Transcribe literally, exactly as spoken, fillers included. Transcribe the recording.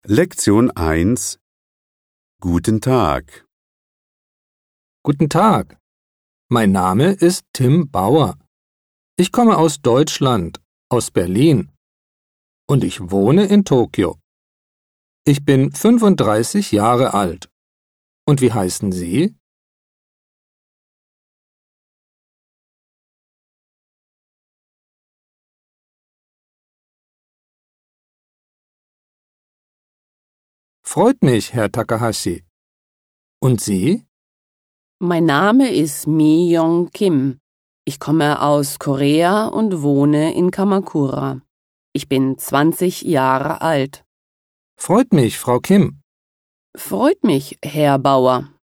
Lektion eins. Guten Tag. Guten Tag. Mein Name ist Tim Bauer. Ich komme aus Deutschland, aus Berlin. Und ich wohne in Tokio. Ich bin fünfunddreißig Jahre alt. Und wie heißen Sie? Freut mich, Herr Takahashi. Und Sie? Mein Name ist Mi Yong Kim. Ich komme aus Korea und wohne in Kamakura. Ich bin zwanzig Jahre alt. Freut mich, Frau Kim. Freut mich, Herr Bauer.